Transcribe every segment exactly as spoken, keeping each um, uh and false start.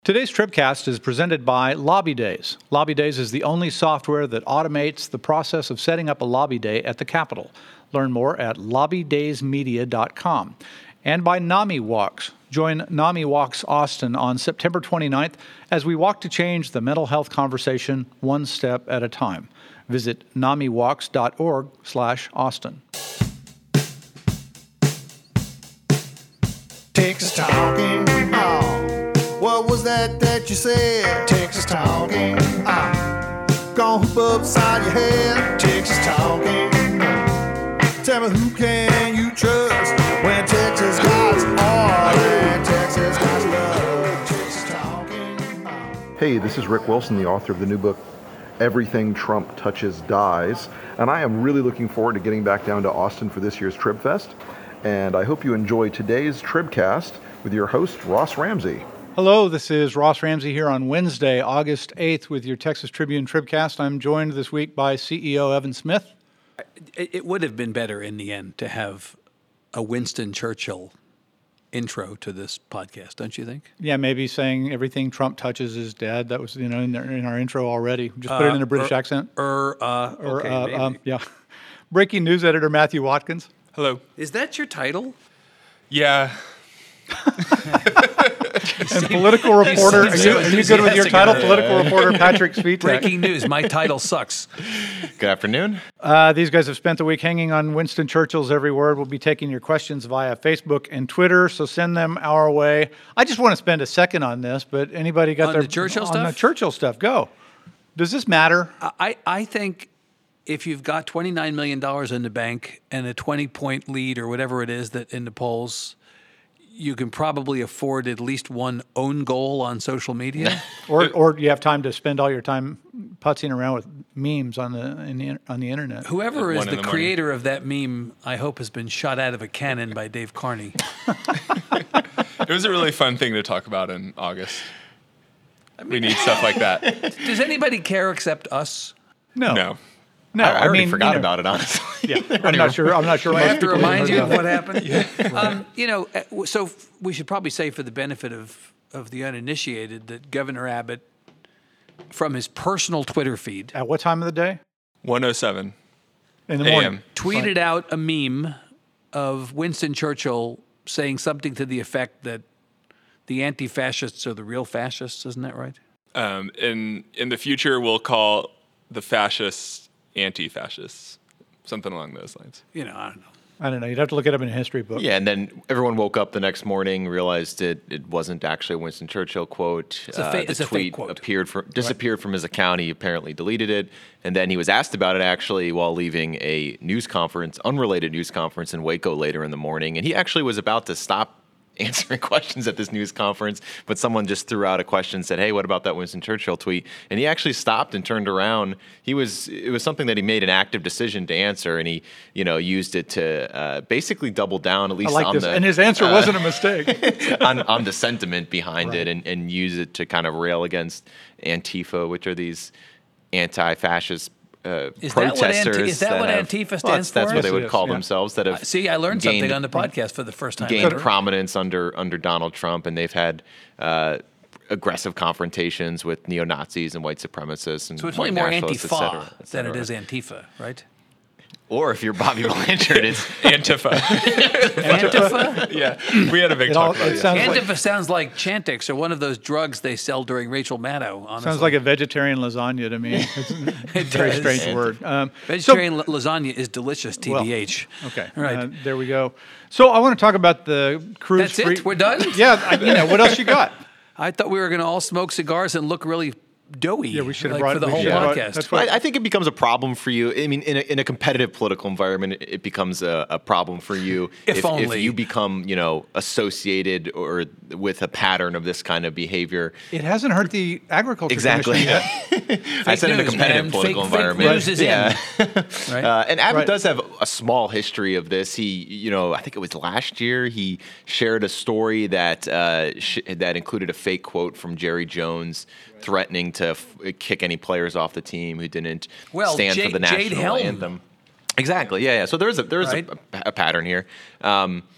Today's Tribcast is presented by Lobby Days. Lobby Days is the only software that automates the process of setting up a lobby day at the Capitol. Learn more at lobby days media dot com. And by NAMI Walks. Join NAMI Walks Austin on September twenty-ninth as we walk to change the mental health conversation one step at a time. Visit nami walks dot org slash Austin. Texas Talking, oh. What was that that you said? Texas Talking, oh. Gonna hoop upside your head. Texas Talking, oh. Tell me who can you trust when Texas guys are and Texas guys love. Texas Talking, oh. Hey, this is Rick Wilson, the author of the new book, Everything Trump Touches Dies. And I am really looking forward to getting back down to Austin for this year's TribFest. And I hope you enjoy today's Tribcast with your host, Ross Ramsey. Hello, this is Ross Ramsey here on Wednesday, August eighth with your Texas Tribune Tribcast. I'm joined this week by C E O Evan Smith. It would have been better in the end to have a Winston Churchill intro to this podcast, don't you think? Yeah, maybe saying everything Trump touches is dead. That was, you know, in, in our intro already. Just put uh, it in a British er, accent. Er, uh, or, okay, uh, maybe. Um, yeah. Breaking news editor Matthew Watkins. Hello. Is that your title? Yeah. And political reporter, are you, are you good with your title? Yeah. Political reporter Patrick Svitek. Breaking news, my title sucks. Good afternoon. Uh, these guys have spent the week hanging on Winston Churchill's every word. We'll be taking your questions via Facebook and Twitter, so send them our way. I just want to spend a second on this, but anybody got on their... the Churchill on stuff? On the Churchill stuff, go. Does this matter? I, I think if you've got twenty-nine million dollars in the bank and a twenty-point lead or whatever it is that in the polls, you can probably afford at least one own goal on social media. or or you have time to spend all your time putzing around with memes on the, in the on the internet. Whoever is the, the creator of that meme, I hope has been shot out of a cannon by Dave Carney. It was a really fun thing to talk about in August. I mean, we need stuff like that. Does anybody care except us? No. No. No, I, I already mean, forgot you know, about it, honestly. Yeah, I'm not sure. I'm not sure. Do I most have to people remind heard you of about what happened? Yeah. Um, you know, uh, so f- we should probably say for the benefit of, of the uninitiated that Governor Abbott, from his personal Twitter feed, At what time of the day? one oh seven In the A M morning. tweeted out a meme of Winston Churchill saying something to the effect that the anti-fascists are the real fascists. Isn't that right? Um, in in the future, we'll call the fascists anti-fascists, something along those lines. You know, I don't know. I don't know. You'd have to look it up in a history book. Yeah, and then everyone woke up the next morning, realized it, it wasn't actually a Winston Churchill quote. It's a, fa- uh, the it's a tweet fake quote. appeared from, disappeared right. from his account. He apparently deleted it. And then he was asked about it actually while leaving a news conference, unrelated news conference in Waco later in the morning. And he actually was about to stop answering questions at this news conference, but someone just threw out a question and said, hey, what about that Winston Churchill tweet? And he actually stopped and turned around. He was, it was something that he made an active decision to answer, and he, you know, used it to uh, basically double down, at least I like on this. the... And his answer uh, wasn't a mistake. on, on the sentiment behind Right. it, and, and use it to kind of rail against Antifa, which are these anti-fascist Uh, Is that what protesters. Anti- is that what have- Antifa well, stands that's, that's for? what they Yes, would it is, call yeah. themselves. That have See, I learned gained, something on the podcast for the first time gained ever. prominence under under Donald Trump, and they've had uh, aggressive confrontations with neo-Nazis and white supremacists and So it's white really more nationalists, et Antifa cetera, et than it cetera. is Antifa, right? Or if you're Bobby Blanchard, it's Antifa. Antifa? Yeah, we had a big It, all, talk about it it. sounds like, Antifa sounds like Chantix or one of those drugs they sell during Rachel Maddow, honestly. sounds like a vegetarian lasagna to me. It's a very does. strange word. Um, Vegetarian la- lasagna is delicious, T B H. so- okay. All right. Uh, there we go. So I want to talk about the cruise. That's free- it? We're done? Yeah. I, you know, what else you got? I thought we were going to all smoke cigars and look really doughy. Yeah, we should have like, brought for the we whole should have brought- podcast. that's Well, what- I I think it becomes a problem for you. I mean, in a, in a competitive political environment, it- it becomes a, a problem for you If only. you become, you know, associated or with a pattern of this kind of behavior. It hasn't hurt the agriculture Exactly. commission yet. I said in a news, competitive man. political Fake- fake environment. news is yeah. Right? Uh, and Abbott Right. does have a small history of this. He, you know, I think it was last year, he shared a story that uh, sh- that included a fake quote from Jerry Jones threatening to f- kick any players off the team who didn't Well, stand Jade- for the Jade national Helm. anthem. Exactly. Yeah, yeah. So there's a there's Right. a, a pattern here. Um,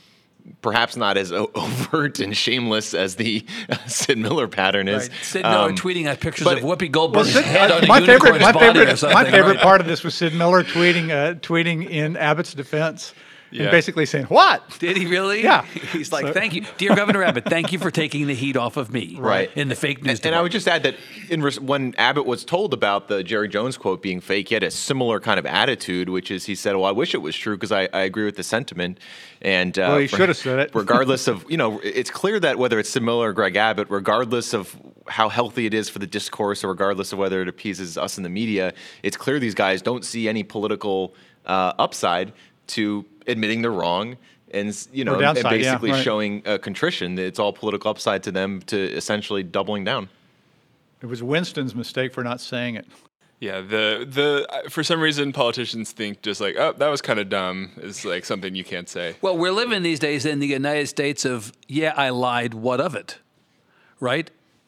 perhaps not as o- overt and shameless as the uh, Sid Miller pattern is. Right. Sid Miller Um, tweeting out pictures but- of Whoopi Goldberg's Sid- head on a my unicorn's favorite, my body or favorite, something. my favorite right? part of this was Sid Miller tweeting, uh, tweeting in Abbott's defense, Yeah. and basically saying, "What?" Did he really? Yeah. He's like, So- thank you, dear Governor Abbott, thank you for taking the heat off of me. Right. In the fake news. And, and I would just add that in res- when Abbott was told about the Jerry Jones quote being fake, he had a similar kind of attitude, which is he said, well, I wish it was true because I, I agree with the sentiment. And uh, Well, he should have said it. regardless of, you know, it's clear that whether it's Sid Miller or Greg Abbott, regardless of how healthy it is for the discourse or regardless of whether it appeases us in the media, it's clear these guys don't see any political uh, upside to admitting they're wrong and, you know, Or downside, and yeah, basically right. showing uh, contrition. It's all political upside to them to essentially doubling down. It was Winston's mistake for not saying it. Yeah, the the for some reason politicians think just like, oh, that was kind of dumb is like something you can't say. Well, we're living these days in the United States of, yeah, I lied, what of it? Right?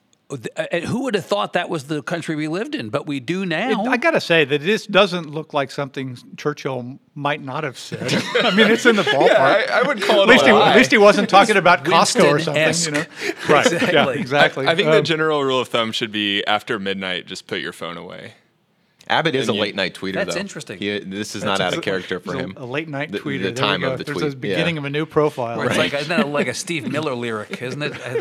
And who would have thought that was the country we lived in? But we do now. It- I got to say that this doesn't look like something Churchill might not have said. I mean, it's in the ballpark. I, I would call it at, least a he, lie. at least he wasn't talking about Costco or something, Winston-esque. you know? Right. Yeah, Exactly. exactly. I, I think Um, the general rule of thumb should be after midnight, just put your phone away. Abbott is a And you- late night tweeter, That's though. interesting. He, this is That's not out a- of character for it's a- him. A late night The- tweeter. The There time we go. of the There's tweet. the beginning yeah. of a new profile. It's like, isn't that like a Steve Miller lyric, isn't it? I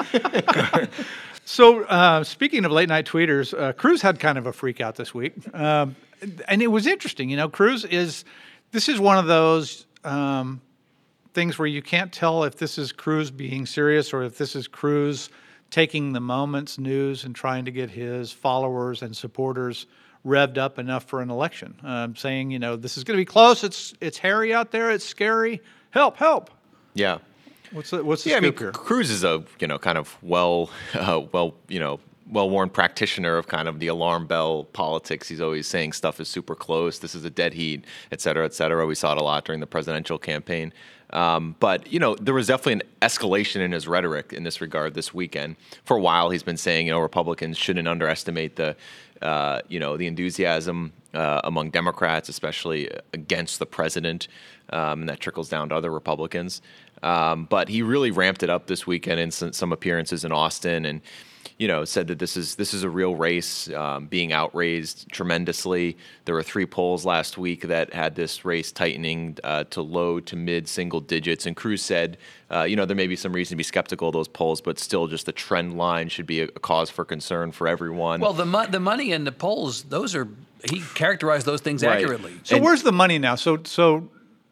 think. So, uh, speaking of late night tweeters, uh, Cruz had kind of a freak out this week. Um, and it was interesting. You know, Cruz is, this is one of those um, things where you can't tell if this is Cruz being serious or if this is Cruz taking the moment's news and trying to get his followers and supporters revved up enough for an election. Um, saying, you know, this is going to be close. It's it's hairy out there. It's scary. Help, help. Yeah. What's the, what's the Yeah, I mean, scoop here? Cruz is a you know kind of well, uh, well you know well-worn practitioner of kind of the alarm bell politics. He's always saying stuff is super close. This is a dead heat, et cetera, et cetera. We saw it a lot during the presidential campaign. Um, but you know, there was definitely an escalation in his rhetoric in this regard this weekend. For a while, he's been saying you know Republicans shouldn't underestimate the uh, you know the enthusiasm uh, among Democrats, especially against the president, um, and that trickles down to other Republicans. Um, but he really ramped it up this weekend in some, some appearances in Austin, and you know said that this is this is a real race, um, being outraised tremendously. There were three polls last week that had this race tightening uh, to low to mid single digits, and Cruz said, uh, you know, there may be some reason to be skeptical of those polls, but still, just the trend line should be a, a cause for concern for everyone. Well, the mo- the money in the polls, those are, he characterized those things Right. accurately. So And- where's the money now? So so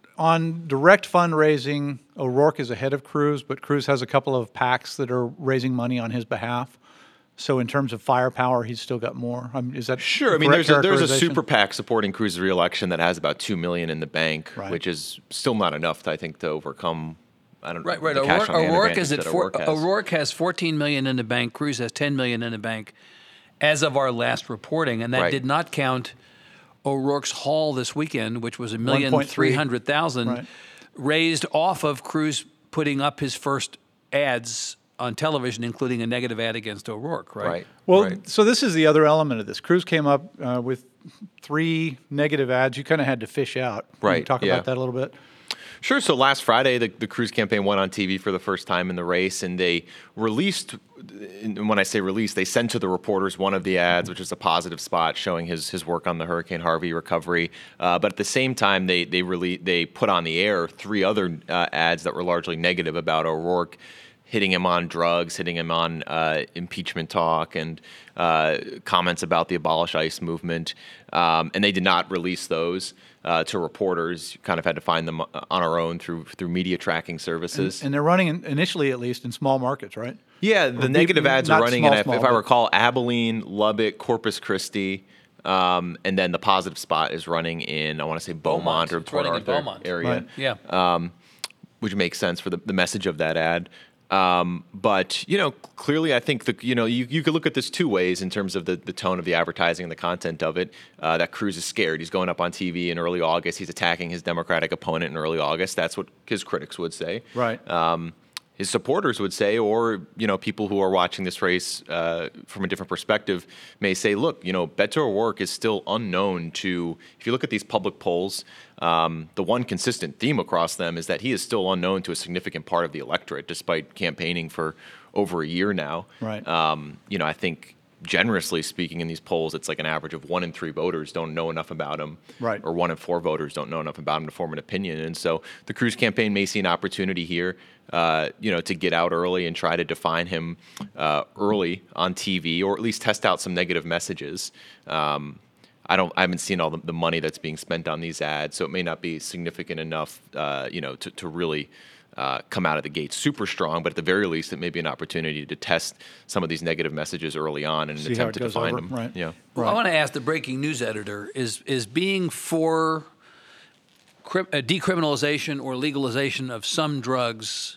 on direct fundraising, O'Rourke is ahead of Cruz, but Cruz has a couple of PACs that are raising money on his behalf. So in terms of firepower, he's still got more. I mean, is that Sure. I mean, correct there's a, there's a characterization? super PAC supporting Cruz's reelection that has about two million in the bank, Right. which is still not enough, I think, to overcome. I don't Right, know. right. The cash O'Rourke, on hand O'Rourke advantage is at that four, O'Rourke has. O'Rourke has fourteen million in the bank. Cruz has ten million in the bank, as of our last reporting, and that Right. did not count O'Rourke's haul this weekend, which was a million one point three. three hundred thousand, Right. raised off of Cruz putting up his first ads on television, including a negative ad against O'Rourke. Right. Right. Well, right. so this is the other element of this. Cruz came up uh, with three negative ads. You kind of had to fish out. Can you Right, talk yeah. about that a little bit? Sure. So last Friday, the, the Cruz campaign went on T V for the first time in the race, and they released, and when I say released, they sent to the reporters one of the ads, which is a positive spot showing his his work on the Hurricane Harvey recovery. Uh, but at the same time, they they really they put on the air three other uh, ads that were largely negative about O'Rourke, hitting him on drugs, hitting him on uh, impeachment talk, and uh, comments about the Abolish ICE movement. Um, and they did not release those uh, to reporters. You kind of had to find them on our own through through media tracking services. And they're running, in, initially at least, in small markets, right? yeah, the Or negative be- ads not are running, small, in, if, small, if I but- recall, Abilene, Lubbock, Corpus Christi. Um, and then the positive spot is running in, I want to say, Beaumont, Beaumont. or It's Port running in Arthur Beaumont. area. Right. Yeah. um, which makes sense for the, the message of that ad. Um, but, you know, clearly I think, the, you know, you, you could look at this two ways in terms of the, the tone of the advertising and the content of it, uh, that Cruz is scared. He's going up on T V in early August. He's attacking his Democratic opponent in early August. That's what his critics would say. Right. Um, his supporters would say, or you know, people who are watching this race uh, from a different perspective may say, look, you know, Beto O'Rourke is still unknown to. If you look at these public polls, um, the one consistent theme across them is that he is still unknown to a significant part of the electorate, despite campaigning for over a year now. Right. Um, you know, I think, generously speaking, in these polls, it's like an average of one in three voters don't know enough about him, right. or one in four voters don't know enough about him to form an opinion. And so the Cruz campaign may see an opportunity here, uh, you know, to get out early and try to define him uh, early on T V, or at least test out some negative messages. Um, I don't. I haven't seen all the, the money that's being spent on these ads, so it may not be significant enough, uh, you know, to, to really. Uh, come out of the gate super strong, but at the very least, it may be an opportunity to test some of these negative messages early on in an See how attempt it to goes define over, them. right. Yeah. Well, I want to ask the breaking news editor: Is is being for cri- uh, decriminalization or legalization of some drugs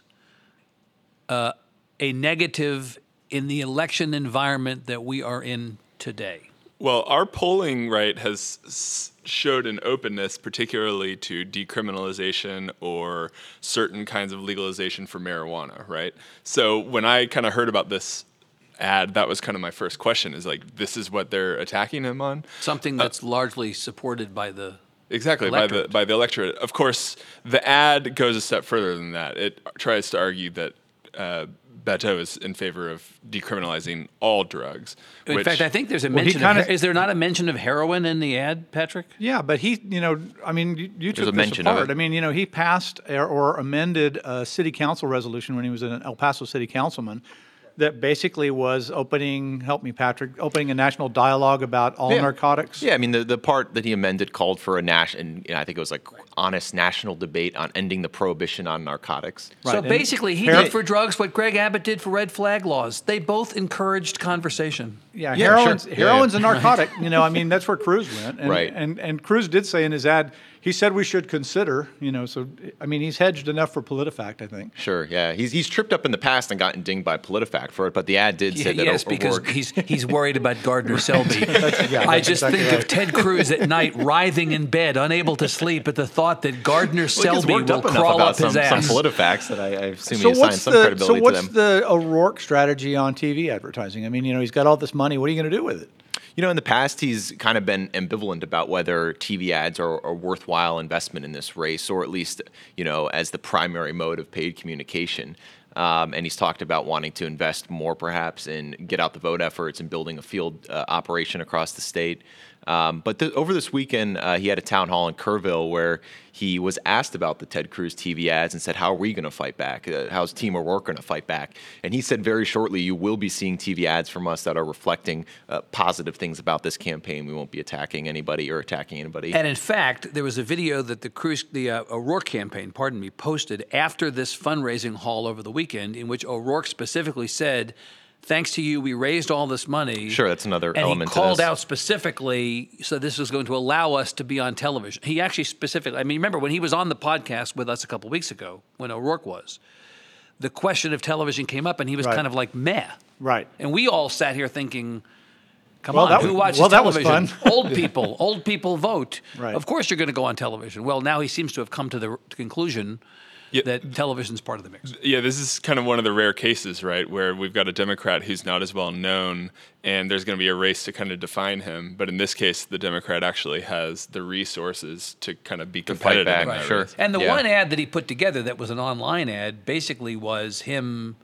uh, a negative in the election environment that we are in today? Well, our polling, right, has s- showed an openness, particularly to decriminalization or certain kinds of legalization for marijuana, right? So when I kind of heard about this ad, that was kind of my first question: is like, this is what they're attacking him on? Something that's uh, largely supported by the exactly electorate. by the by the electorate. Of course, the ad goes a step further than that. It tries to argue that Uh, Beto is in favor of decriminalizing all drugs. In which, fact, I think there's a Well, he mention kinda- of, is there not a mention of heroin in the ad, Patrick? Yeah, but he, you know, I mean, you, you took a this mention of apart. it. I mean, you know, he passed or, or amended a city council resolution when he was an El Paso city councilman that basically was opening, help me, Patrick, opening a national dialogue about all Yeah. narcotics. Yeah, I mean, the, the part that he amended called for a national, and you know, I think it was like honest national debate on ending the prohibition on narcotics. Right, So and basically, he Har- did for drugs what Greg Abbott did for red flag laws. They both encouraged conversation. Yeah, Yeah, heroin's, sure. Yeah, heroin's yeah. a narcotic. You know, I mean, that's where Cruz went. And, Right. And, and Cruz did say in his ad, he said we should consider, you know, so, I mean, he's hedged enough for PolitiFact, I think. Sure, yeah. He's he's tripped up in the past and gotten dinged by PolitiFact for it, but the ad did say that yes, O- because O'Rourke- he's he's worried about Gardner Selby. yeah, I that's just exactly think right. of Ted Cruz at night writhing in bed, unable to sleep at the thought that Gardner Well, he gets Selby worked will up enough crawl about up his some, ass. some PolitiFacts that I, I assume So he assigns what's some the credibility so what's to them. the O'Rourke strategy on T V advertising? I mean, you know, he's got all this money. What are you going to do with it? You know, in the past, he's kind of been ambivalent about whether T V ads are a worthwhile investment in this race, or at least, you know, as the primary mode of paid communication. Um, and he's talked about wanting to invest more, perhaps, in get out the vote efforts and building a field uh, operation across the state. Um, but the, over this weekend, uh, he had a town hall in Kerrville where he was asked about the Ted Cruz T V ads and said, how are we going to fight back? Uh, how's Team O'Rourke going to fight back? And he said very shortly, you will be seeing T V ads from us that are reflecting uh, positive things about this campaign. We won't be attacking anybody or attacking anybody. And in fact, there was a video that the Cruz, the uh, O'Rourke campaign, pardon me, posted after this fundraising haul over the weekend, in which O'Rourke specifically said, "Thanks to you, we raised all this money." Sure, that's another and element he to called this. out specifically, so this was going to allow us to be on television. He actually specifically, I mean, remember when he was on the podcast with us a couple weeks ago, when O'Rourke was, the question of television came up, and he was Right. kind of like, meh. Right. And we all sat here thinking, come Well, on, that who was- watches well, that was television? fun. Old people. Old people vote. Right. Of course you're going to go on television. Well, now he seems to have come to the conclusion Yeah. that television's part of the mix. Yeah, this is kind of one of the rare cases, right, where we've got a Democrat who's not as well known, and there's going to be a race to kind of define him. But in this case, the Democrat actually has the resources to kind of be fight competitive. back, in that sure. race. And the Yeah. one ad that he put together that was an online ad basically was him,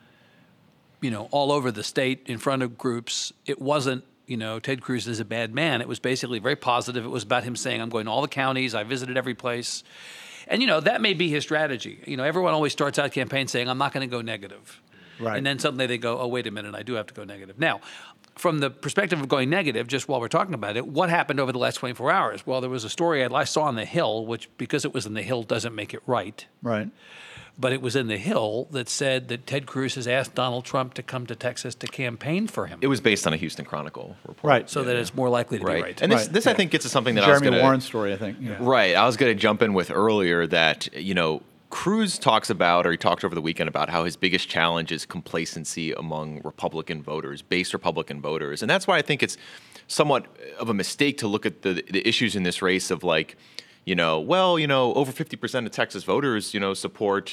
you know, all over the state in front of groups. It wasn't, you know, Ted Cruz is a bad man. It was basically very positive. It was about him saying, I'm going to all the counties. I visited every place. And, you know, that may be his strategy. You know, everyone always starts out campaigns saying, I'm not going to go negative. Right. And then suddenly they go, oh, wait a minute, I do have to go negative. Now, from the perspective of going negative, just while we're talking about it, what happened over the last twenty-four hours? Well, there was a story I saw on The Hill, which, because it was in The Hill, doesn't make it right. Right. But it was in The Hill that said that Ted Cruz has asked Donald Trump to come to Texas to campaign for him. It was based on a Houston Chronicle report. Right. so that it's more likely to Right. be right. And this, Right. this I think, gets to something that I was Jeremy going Warren's story, I think. Yeah. Right. I was going to jump in with earlier that, you know, Cruz talks about, or he talked over the weekend about how his biggest challenge is complacency among Republican voters, base Republican voters. And that's why I think it's somewhat of a mistake to look at the, the issues in this race of like, you know, well, you know, over fifty percent of Texas voters, you know, support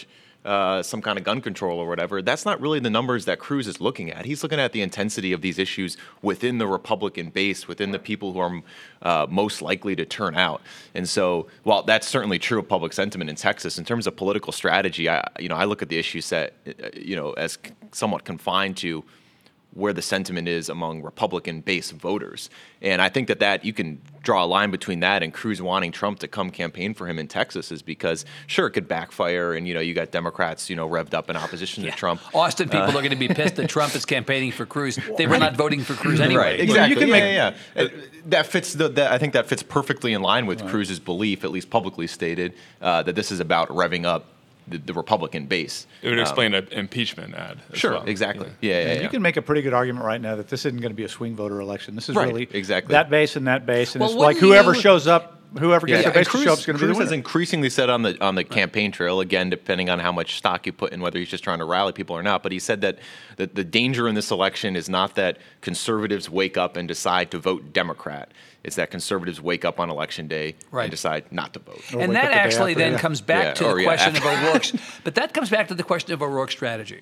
uh, some kind of gun control or whatever. That's not really the numbers that Cruz is looking at. He's looking at the intensity of these issues within the Republican base, within the people who are uh, most likely to turn out. And so, while that's certainly true of public sentiment in Texas, in terms of political strategy, I, you know, I look at the issue set, you know, as somewhat confined to where the sentiment is among Republican-based voters. And I think that, that you can draw a line between that and Cruz wanting Trump to come campaign for him in Texas is because, sure, it could backfire, and, you know, you got Democrats, you know, revved up in opposition Yeah. to Trump. Austin people uh, are going to be pissed that Trump is campaigning for Cruz. They were not voting for Cruz anyway. Right, exactly. You can yeah, make, yeah, yeah. Uh, that fits. The, that, I think that fits perfectly in line with right. Cruz's belief, at least publicly stated, uh, that this is about revving up The, the Republican base. It would explain um, an impeachment ad. As sure, well. exactly. Yeah. Yeah, yeah, yeah, yeah. You can make a pretty good argument right now that this isn't going to be a swing voter election. This is Right, really exactly. that base and that base, and Well, it's like wouldn't whoever you- shows up, whoever gets Yeah, their base and to Cruz, show up is going to be the Cruz has winner. increasingly said on the on the campaign trail, again, depending on how much stock you put in, whether he's just trying to rally people or not. But he said that the, the danger in this election is not that conservatives wake up and decide to vote Democrat. It's that conservatives wake up on election day Right. and decide not to vote. Or And wake up that the day actually after, then yeah. comes back Yeah, to or the yeah, question after. of O'Rourke's. But that comes back to the question of O'Rourke's strategy.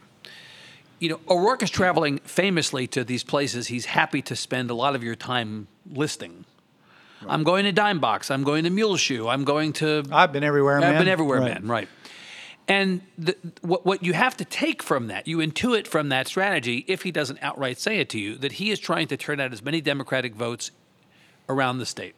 You know, O'Rourke is traveling famously to these places he's happy to spend a lot of your time listing. Right. I'm going to Dime Box. I'm going to Muleshoe. I'm going to... I've been everywhere, man. I've been everywhere, Right. man. Right. And the, what, what you have to take from that, you intuit from that strategy, if he doesn't outright say it to you, that he is trying to turn out as many Democratic votes around the state,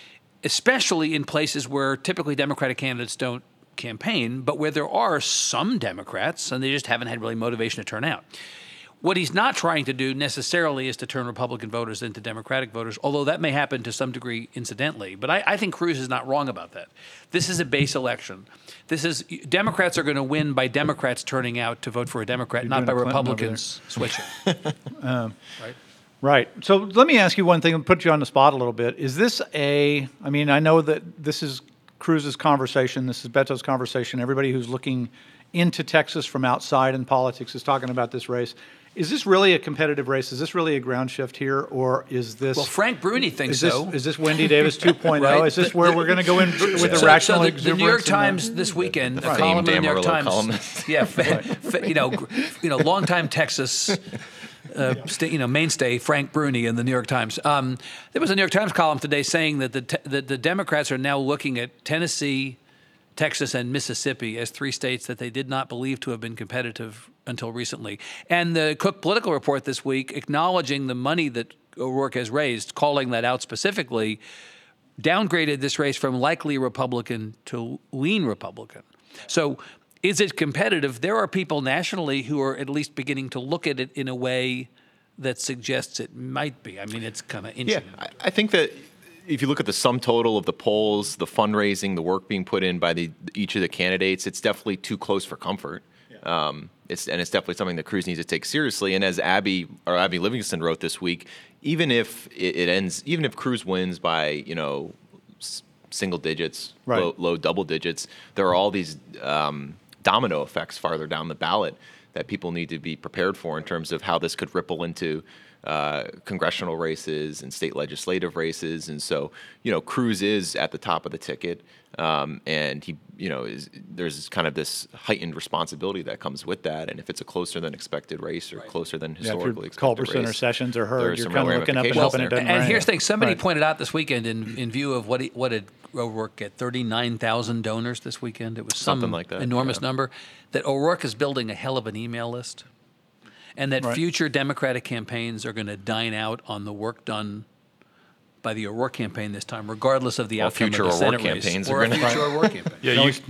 especially in places where typically Democratic candidates don't campaign, but where there are some Democrats and they just haven't had really motivation to turn out. What he's not trying to do necessarily is to turn Republican voters into Democratic voters, although that may happen to some degree incidentally. But I, I think Cruz is not wrong about that. This is a base election. This is Democrats are going to win by Democrats turning out to vote for a Democrat, You're not doing by a Clinton over Republicans switching. Um, right? Right. So let me ask you one thing and put you on the spot a little bit. Is this a, I mean, I know that this is Cruz's conversation, this is Beto's conversation. Everybody who's looking into Texas from outside in politics is talking about this race. Is this really a competitive race? Is this really a ground shift here, or is this... Well, Frank Bruni thinks is this, so. Is this Wendy Davis two point oh? Right. Is this The- where the- we're going to go in with So- the so rational the, the New York exuberance and Times this weekend, a famed column in the New York Amarillo Times, columnist. yeah, fa- fa- you know, gr- you know, longtime Texas, uh, sta- you know, mainstay Frank Bruni in the New York Times. Um, there was a New York Times column today saying that the te- that the Democrats are now looking at Tennessee, Texas, and Mississippi as three states that they did not believe to have been competitive until recently. And the Cook Political Report this week, acknowledging the money that O'Rourke has raised, calling that out specifically, downgraded this race from likely Republican to lean Republican. So is it competitive? There are people nationally who are at least beginning to look at it in a way that suggests it might be. I mean, it's kind of Yeah, inching. I, I think that if you look at the sum total of the polls, the fundraising, the work being put in by the each of the candidates, it's definitely too close for comfort. Yeah. Um, it's and it's definitely something that Cruz needs to take seriously. And as Abby or Abby Livingston wrote this week, even if it, it ends, even if Cruz wins by you know s- single digits, Right. low, low double digits, there are all these um, domino effects farther down the ballot that people need to be prepared for in terms of how this could ripple into uh, congressional races and state legislative races. And so, you know, Cruz is at the top of the ticket. Um, and he, you know, is there's kind of this heightened responsibility that comes with that. And if it's a closer than expected race or Right. closer than Yeah, if historically your expected Culberson or race, Sessions are there are heard, you're some kind of real looking up and ramifications hoping it there. doesn't And rain. here's the thing: somebody Right. pointed out this weekend, in, in view of what he, what did O'Rourke get? thirty-nine thousand donors this weekend. It was some Something like that, enormous yeah. number. That O'Rourke is building a hell of an email list, and that Right. future Democratic campaigns are going to dine out on the work done by the O'Rourke campaign this time, regardless of the Well, outcome future of the O'Rourke Senate race, campaigns or are a gonna- future O'Rourke campaign. Yeah, you,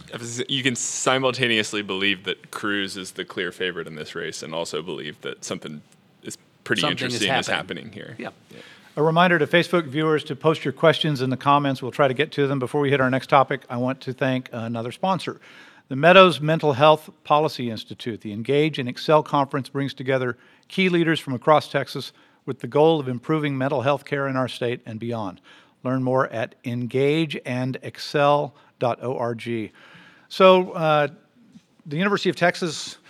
you can simultaneously believe that Cruz is the clear favorite in this race and also believe that something is pretty Something is interesting is happening. happening here. Yeah. A reminder to Facebook viewers to post your questions in the comments. We'll try to get to them. Before we hit our next topic, I want to thank another sponsor. The Meadows Mental Health Policy Institute. The Engage and Excel Conference brings together key leaders from across Texas with the goal of improving mental health care in our state and beyond. Learn more at engage and excel dot org. So uh, the University of Texas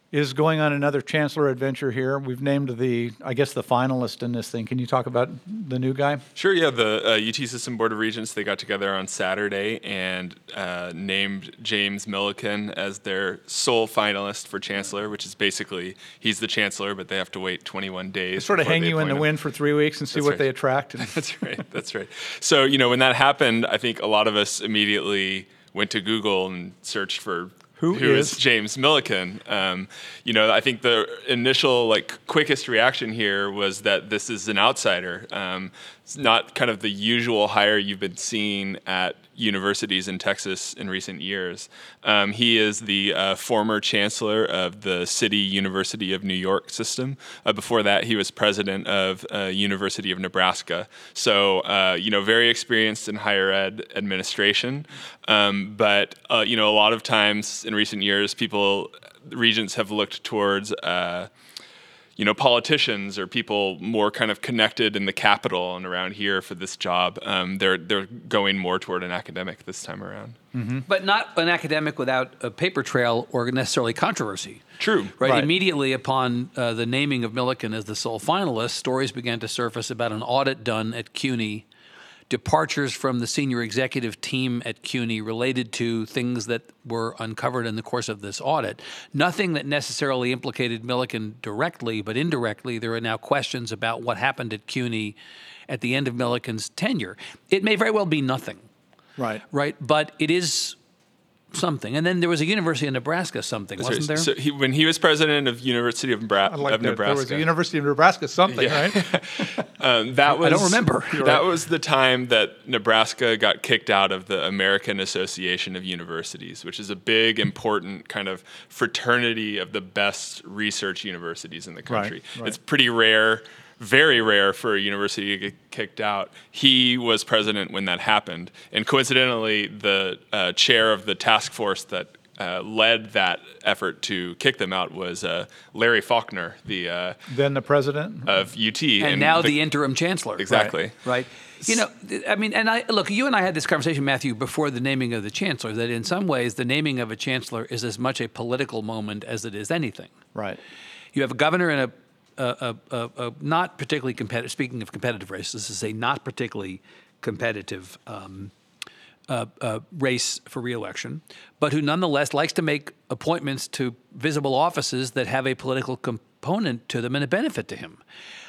is going on another chancellor adventure here. We've named the, I guess, the finalist in this thing. Can you talk about the new guy? Sure, yeah. The uh, U T System Board of Regents, they got together on Saturday and uh, named James Milliken as their sole finalist for chancellor, which is basically, he's the chancellor, but they have to wait twenty-one days. They sort of before hang they you in the appoint him. wind for three weeks and see That's what right. they attract. And That's right. That's right. So, you know, when that happened, I think a lot of us immediately went to Google and searched for Who who is? is James Milliken. Um, you know, I think the initial, like, quickest reaction here was that this is an outsider. Um, it's not kind of the usual hire you've been seeing at universities in Texas in recent years. Um, he is the uh, former chancellor of the City University of New York system. Uh, before that, he was president of uh, University of Nebraska. So, uh, you know, very experienced in higher ed administration. Um, but, uh, you know, a lot of times in recent years, people, regents have looked towards uh, you know, politicians or people more kind of connected in the Capitol and around here for this job. Um, they're they're going more toward an academic this time around. But not an academic without a paper trail or necessarily controversy. True. Right. Right. Immediately upon uh, the naming of Milliken as the sole finalist, stories began to surface about an audit done at CUNY, departures from the senior executive team at CUNY related to things that were uncovered in the course of this audit. Nothing that necessarily implicated Milliken directly, but indirectly, there are now questions about what happened at CUNY at the end of Milliken's tenure. It may very well be nothing, right. right? But it is something. And then there was a University of Nebraska something, That's wasn't right. there? So he, when he was president of University of, Nebra- I like of that. Nebraska, There was a University of Nebraska something, Yeah. right? Um, that was, I don't remember. You're That right. was the time that Nebraska got kicked out of the American Association of Universities, which is a big, important kind of fraternity of the best research universities in the country. right. It's pretty rare, very rare for a university to get kicked out. He was president when that happened. And coincidentally, the uh, chair of the task force that Uh, led that effort to kick them out was uh, Larry Faulkner, the uh, Then the president. of U T, and now the, interim chancellor. exactly. Right. You know, th- I mean, and I look, you and I had this conversation, Matthew, before the naming of the chancellor, that in some ways the naming of a chancellor is as much a political moment as it is anything. Right. You have a governor in a, a, a, a, a not particularly competitive, speaking of competitive races, this is a not particularly competitive um, uh, uh, race for re-election, but who nonetheless likes to make appointments to visible offices that have a political component to them and a benefit to him.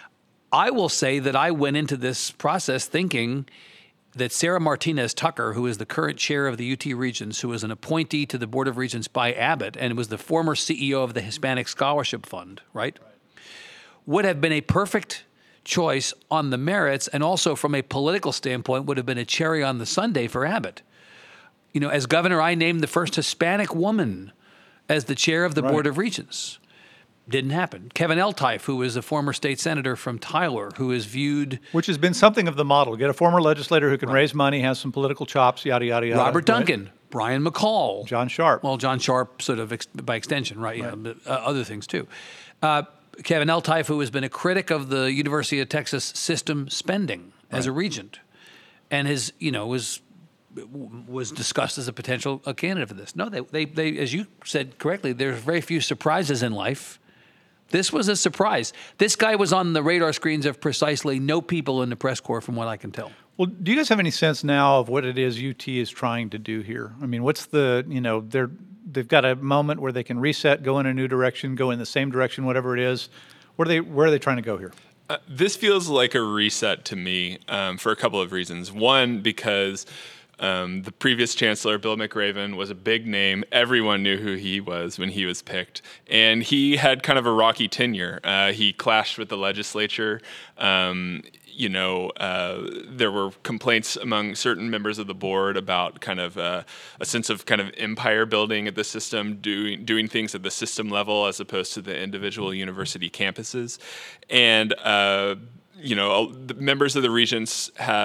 I will say that I went into this process thinking that Sarah Martinez Tucker, who is the current chair of the U T Regents, who is an appointee to the Board of Regents by Abbott and was the former C E O of the Hispanic Scholarship Fund, right, would have been a perfect choice on the merits, and also from a political standpoint would have been a cherry on the sundae for Abbott. You know, as governor, I named the first Hispanic woman as the chair of the Right. Board of Regents. Didn't happen. Kevin Eltife, who is a former state senator from Tyler, who is viewed. Which has been something of the model. Get a former legislator who can raise money, has some political chops, yada, yada, yada. Robert right? Duncan, Brian McCall. John Sharp. Well, John Sharp, sort of ex- by extension, right? Yeah, but, uh, other things too. Uh, Kevin Eltife, who has been a critic of the University of Texas system spending as a regent, and his, you know, was was discussed as a potential a candidate for this. No, they, they, they, as you said correctly, there's very few surprises in life. This was a surprise. This guy was on the radar screens of precisely no people in the press corps, from what I can tell. Well, do you guys have any sense now of what it is U T is trying to do here? I mean, what's the, you know, they're, they've got a moment where they can reset, go in a new direction, go in the same direction, whatever it is. Where are they, where are they trying to go here? Uh, this feels like a reset to me um, for a couple of reasons. One, because um, the previous chancellor, Bill McRaven, was a big name. Everyone knew who he was when he was picked. And he had kind of a rocky tenure. Uh, he clashed with the legislature. Um, you know, uh, there were complaints among certain members of the board about kind of uh, a sense of kind of empire building at the system, doing doing things at the system level as opposed to the individual university campuses. And, uh, you know, the members of the regents have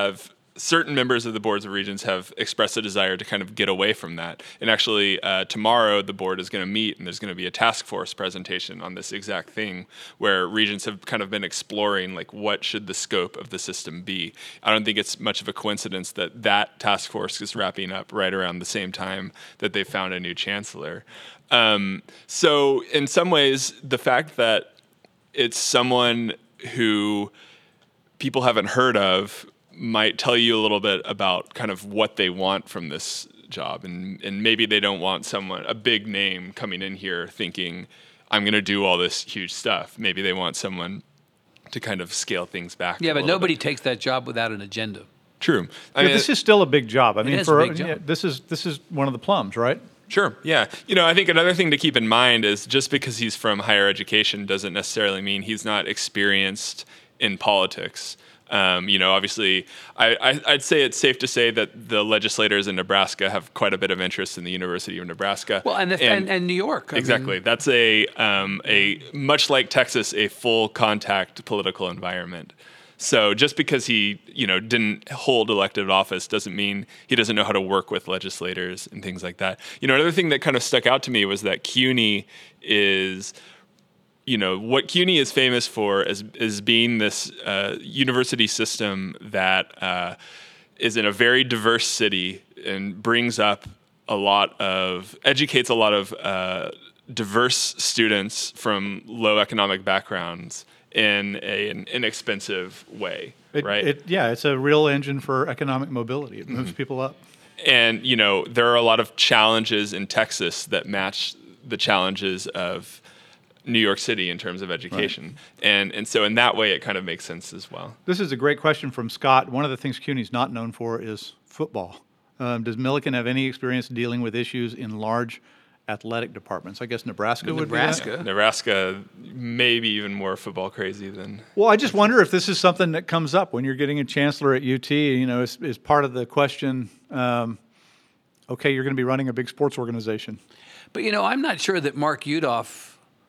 certain members of the boards of regents have expressed a desire to kind of get away from that. And actually, uh, tomorrow the board is going to meet, and there's going to be a task force presentation on this exact thing, where regents have kind of been exploring, like, what should the scope of the system be. I don't think it's much of a coincidence that that task force is wrapping up right around the same time that they found a new chancellor. Um, so in some ways, the fact that it's someone who people haven't heard of might tell you a little bit about kind of what they want from this job. And, and maybe they don't want someone, a big name coming in here thinking, I'm going to do all this huge stuff. Maybe they want someone to kind of scale things back. Yeah, a but little nobody bit. takes that job without an agenda. True. I Yeah, mean, this is still a big job. I mean, is a for big job. yeah, this is this is one of the plums, right? Sure. Yeah. You know, I think another thing to keep in mind is just because he's from higher education doesn't necessarily mean he's not experienced in politics. Um, you know, obviously, I, I, I'd say it's safe to say that the legislators in Nebraska have quite a bit of interest in the University of Nebraska. Well, and the, and, and New York. I exactly. mean, That's a um, a much like Texas, a full contact political environment. So just because he, you know, didn't hold elected office doesn't mean he doesn't know how to work with legislators and things like that. You know, another thing that kind of stuck out to me was that CUNY is, you know, what CUNY is famous for is, is being this uh, university system that uh, is in a very diverse city and brings up a lot of, educates a lot of uh, diverse students from low economic backgrounds in a, an inexpensive way, It, right? It, yeah, it's a real engine for economic mobility. It moves Mm-hmm. people up. And, you know, there are a lot of challenges in Texas that match the challenges of New York City in terms of education. Right. And and so in that way, it kind of makes sense as well. This is a great question from Scott. One of the things CUNY's not known for is football. Um, does Milliken have any experience dealing with issues in large athletic departments? I guess Nebraska would Nebraska. be that. Nebraska, maybe even more football crazy than. Well, I just wonder if this is something that comes up when you're getting a chancellor at U T. You know, is, is part of the question, um, okay, you're going to be running a big sports organization. But, you know, I'm not sure that Mark Yudof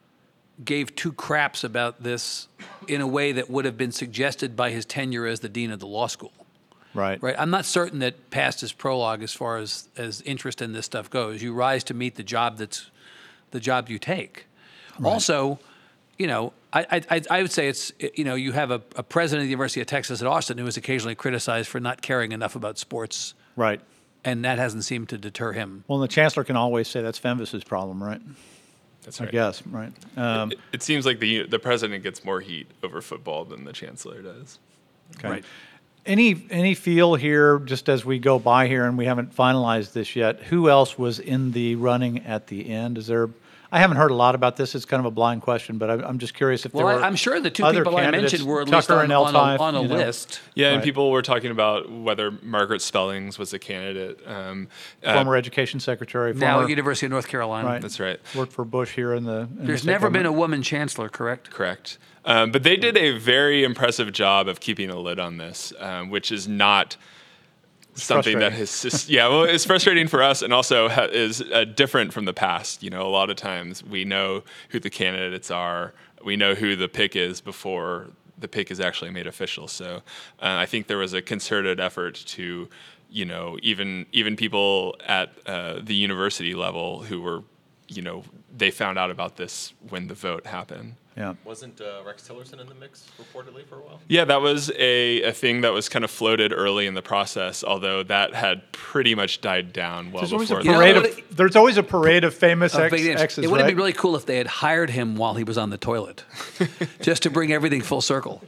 gave two craps about this in a way that would have been suggested by his tenure as the dean of the law school. Right. Right. I'm not certain that past his prologue as far as, as interest in this stuff goes. You rise to meet the job that's the job you take. Right. Also, you know, I, I I would say it's, you know, you have a, a president of the University of Texas at Austin who is occasionally criticized for not caring enough about sports. Right. And that hasn't seemed to deter him. Well, and the chancellor can always say that's Fenvis's problem, right? That's right. I guess, right. Um, it, it seems like the the president gets more heat over football than the chancellor does. okay. Right. Any any feel here, just as we go by here, and we haven't finalized this yet, who else was in the running at the end? Is there? I haven't heard a lot about this. It's kind of a blind question, but I'm, I'm just curious if Well, there were I, I'm sure the two other people I candidates, mentioned were at Tucker least on, and on a, Eltife, on a you know. list. Yeah, and Right. people were talking about whether Margaret Spellings was a candidate. Um, uh, Former education secretary, Now former, University of North Carolina. Right. That's right. worked for Bush here in the. In the There's state never been a government. woman chancellor, correct? Correct. Um, but they did a very impressive job of keeping a lid on this, um, which is not something that frustrating. has, yeah, well, it's frustrating for us and also ha- is uh, different from the past. You know, a lot of times we know who the candidates are, we know who the pick is before the pick is actually made official. So uh, I think there was a concerted effort to, you know, even even people at uh, the university level who were, you know, they found out about this when the vote happened. Yeah. Wasn't uh, Rex Tillerson in the mix reportedly for a while? Yeah, that was a, a thing that was kind of floated early in the process, although that had pretty much died down well There's always, a before. parade You know, of, there's always a parade of famous Of ex, big names. exes, it would have right? been really cool if they had hired him while he was on the toilet, just to bring everything full circle.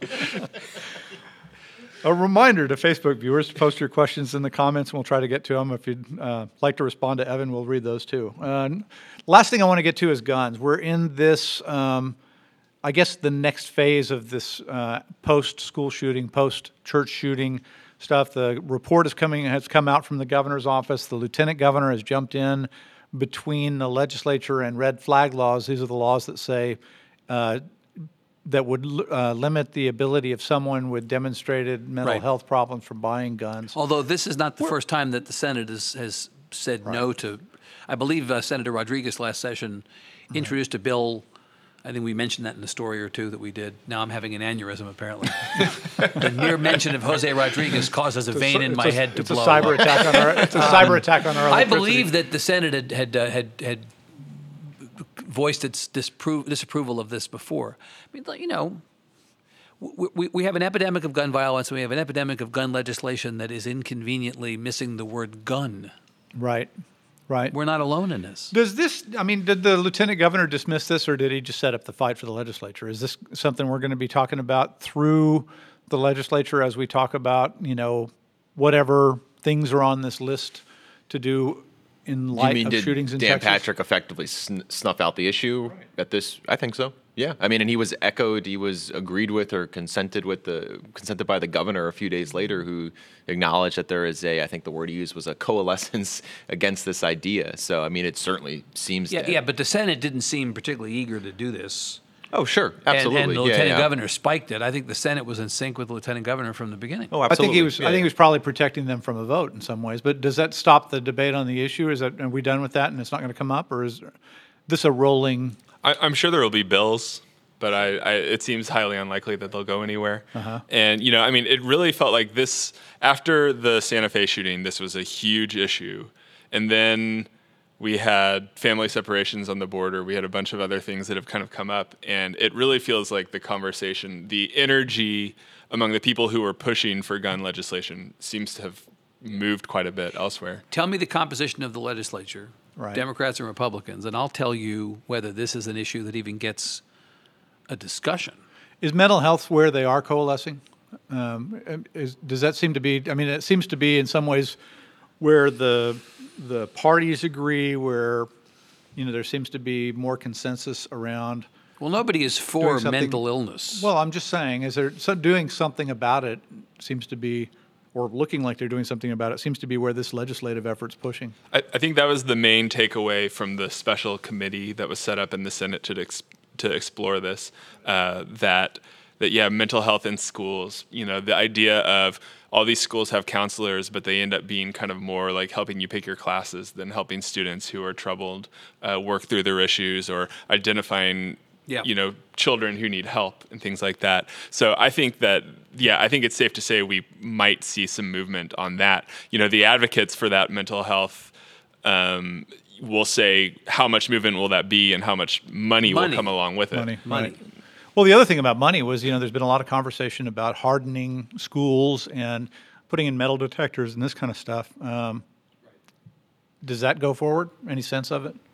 A reminder to Facebook viewers to post your questions in the comments, and we'll try to get to them. If you'd uh, like to respond to Evan, we'll read those too. Uh, last thing I want to get to is guns. We're in this, um, I guess, the next phase of this uh, post-school shooting, post-church shooting stuff. The report is coming has come out from the governor's office. The lieutenant governor has jumped in between the legislature and red flag laws. These are the laws that say uh, that would uh, limit the ability of someone with demonstrated mental Right. health problems from buying guns. Although this is not the first time that the Senate has, has said no to, I believe uh, Senator Rodriguez last session introduced a bill I think we mentioned that in the story or two that we did. Now I'm having an aneurysm, apparently. The mere mention of Jose Rodriguez causes a vein in It's my a- head to it's blow. a cyber attack on our. It's a cyber attack on our. I electricity. believe that the Senate had had uh, had, had voiced its disapprove, disapproval of this before. I mean, like, you know, we, we, we have an epidemic of gun violence, and we have an epidemic of gun legislation that is inconveniently missing the word gun. Right. Right. We're not alone in this. Does this, I mean, did the lieutenant governor dismiss this, or did he just set up the fight for the legislature? Is this something we're going to be talking about through the legislature as we talk about, you know, whatever things are on this list to do in You light mean of did shootings in Dan Texas? Patrick effectively sn- snuff out the issue at this? I think so. Yeah, I mean, and he was echoed, he was agreed with or consented with the consented by the governor a few days later, who acknowledged that there is a, I think the word he used was a coalescence against this idea. So, I mean, it certainly seems. Yeah, to, yeah, but the Senate didn't seem particularly eager to do this. Oh, sure, And, absolutely. and the yeah, lieutenant yeah. governor spiked it. I think the Senate was in sync with the lieutenant governor from the beginning. Oh, I absolutely. think he was. Yeah, I think yeah. he was probably protecting them from a vote in some ways. But does that stop the debate on the issue? Is that are we done with that and it's not going to come up, or is this a rolling? I, I'm sure there will be bills, but I, I, it seems highly unlikely that they'll go anywhere. Uh-huh. And, you know, I mean, it really felt like this, after the Santa Fe shooting, this was a huge issue. And then we had family separations on the border. We had a bunch of other things that have kind of come up. And it really feels like the conversation, the energy among the people who were pushing for gun legislation seems to have moved quite a bit elsewhere. Tell me the composition of the legislature, Right. Democrats and Republicans, and I'll tell you whether this is an issue that even gets a discussion. Is mental health where they are coalescing? Um, is, does that seem to be? I mean, it seems to be in some ways where the the parties agree, where you know there seems to be more consensus around. Well, nobody is for Doing something- mental illness. Well, I'm just saying, is there so doing something about it seems to be, or looking like they're doing something about it seems to be where this legislative effort's pushing. I, I think that was the main takeaway from the special committee that was set up in the Senate to ex, to explore this. Uh, that that yeah, mental health in schools. You know, the idea of all these schools have counselors, but they end up being kind of more like helping you pick your classes than helping students who are troubled uh, work through their issues or identifying. Yeah. You know, children who need help and things like that. So I think that, yeah, I think it's safe to say we might see some movement on that. You know, the advocates for that mental health um, will say how much movement will that be and how much money, Money. will come along with it. Money, Money. right. Well, the other thing about money was, you know, there's been a lot of conversation about hardening schools and putting in metal detectors and this kind of stuff. Um, does that go forward? Any sense of it?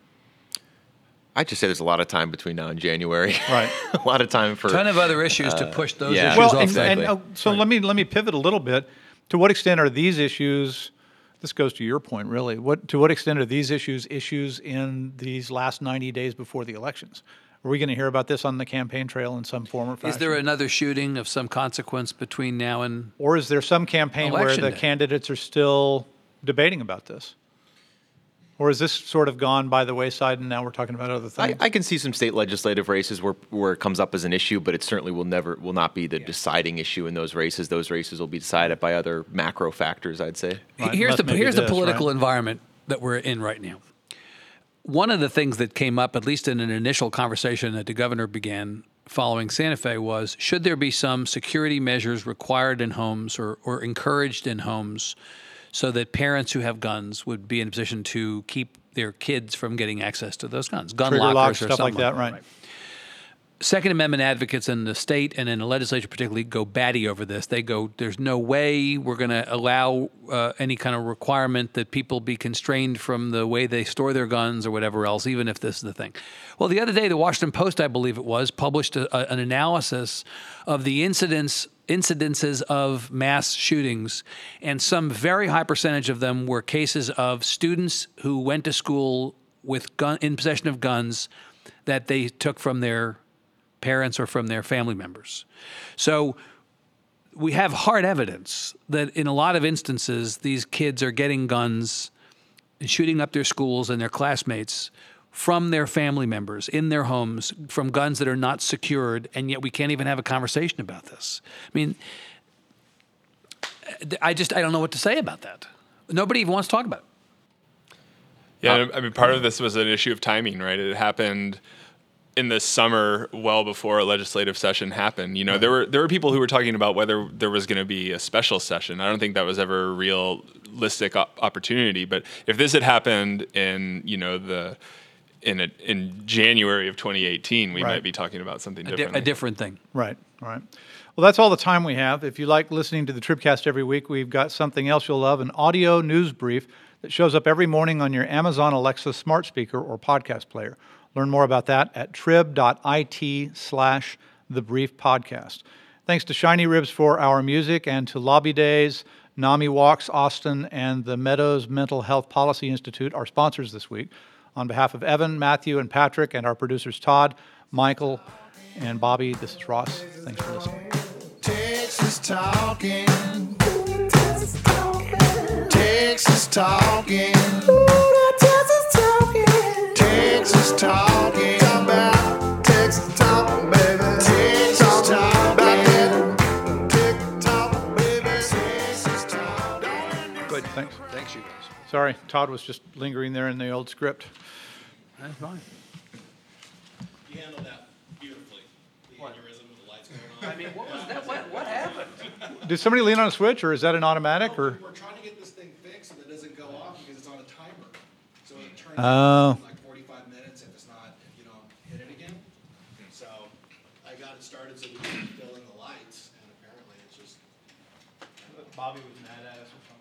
I just say there's a lot of time between now and January. Right. a lot of time for. ton of other issues to push those yeah. issues Well, off. and, the- and, exactly. uh, so let me let me pivot a little bit. To what extent are these issues? This goes to your point, really. What to what extent are these issues issues in these last ninety days before the elections? Are we going to hear about this on the campaign trail in some form or fashion? Is there another shooting of some consequence between now and? or is there some campaign where Election the day. candidates are still debating about this? Or is this sort of gone by the wayside and now we're talking about other I, things? I can see some state legislative races where where it comes up as an issue, but it certainly will never will not be the deciding issue in those races. Those races will be decided by other macro factors, I'd say. Right, Here's unless the maybe here's the this, political right? environment that we're in right now. One of the things that came up, at least in an initial conversation that the governor began following Santa Fe, was should there be some security measures required in homes or, or encouraged in homes so that parents who have guns would be in a position to keep their kids from getting access to those guns, gun Trigger lockers locks, or stuff like something that, right? Second Amendment advocates in the state and in the legislature particularly go batty over this. They go, there's no way we're going to allow uh, any kind of requirement that people be constrained from the way they store their guns or whatever else, even if this is the thing. Well, the other day, the Washington Post, I believe it was, published a, a, an analysis of the incidents incidences of mass shootings, and some very high percentage of them were cases of students who went to school with gun in possession of guns that they took from their parents or from their family members. So we have hard evidence that in a lot of instances, these kids are getting guns and shooting up their schools and their classmates from their family members in their homes, from guns that are not secured, and yet we can't even have a conversation about this. I mean, I just, I don't know what to say about that. Nobody even wants to talk about it. Yeah, I mean, part of this was an issue of timing, right? It happened in the summer, well before a legislative session happened. You know, there were there were people who were talking about whether there was going to be a special session. I don't think that was ever a realistic op- opportunity. But if this had happened in, you know, the in a, in January of twenty eighteen, we Right. might be talking about something A, di- different. a different thing. Right, right. Well, that's all the time we have. If you like listening to the Tribcast every week, we've got something else you'll love, an audio news brief that shows up every morning on your Amazon Alexa smart speaker or podcast player. Learn more about that at trib.it slash the brief podcast. Thanks to Shiny Ribs for our music and to Lobby Days, NAMI Walks Austin, and the Meadows Mental Health Policy Institute, our sponsors this week. On behalf of Evan, Matthew, and Patrick, and our producers Todd, Michael, and Bobby, this is Ross. Thanks for listening. Texas talking. Texas talking. Texas talking. Texas talking. Talk about Texas talking, baby. Texas talking. About that TikTok, baby. Texas talking. Good, thanks. Thanks, you guys. Sorry, Todd was just lingering there in the old script. That's fine. You handled that beautifully. The aneurysm with the lights going on. I mean, what was that? What, what happened? Did somebody lean on a switch, or is that an automatic? Or We're trying to get this thing fixed so that it doesn't go off because it's on a timer. So it turns Oh. off in like forty-five minutes if it's not, if you don't hit it again. So I got it started so we can fill in the lights, and apparently it's just. Bobby was mad at us or something.